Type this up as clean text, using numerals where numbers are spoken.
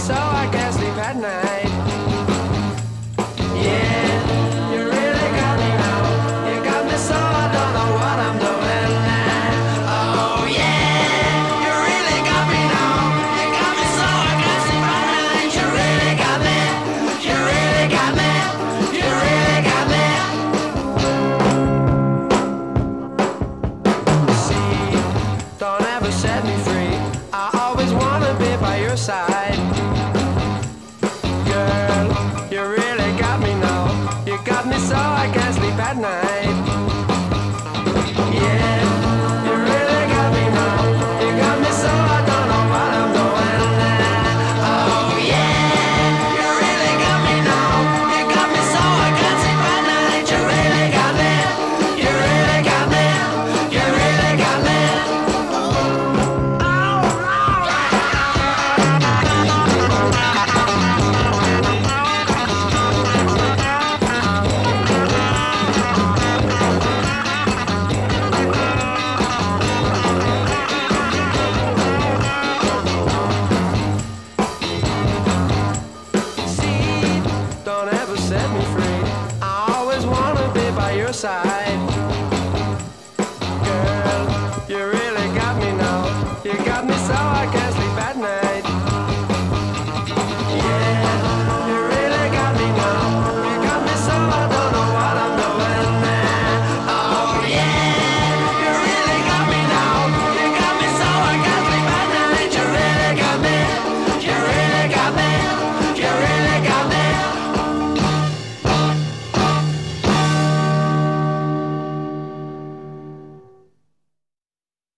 so I can't sleep at night. Yeah, you really got me now. You got me so I don't know what I'm doing now. Oh yeah, you really got me now. You got me so I can't sleep at night. You really got me. You really got me. You really got me. See, don't ever set me free. I always wanna be by your side. Girl, you really got me now. You got me so I can't sleep at night. Yeah, you really got me now. You got me so I don't know what I'm doing now. Oh yeah, you really got me now. You got me so I can't sleep at night. You really got me. You really got me. You really got me. See, don't ever set me free. I always wanna be by your side. Girl, you really got me now. You got me so I can't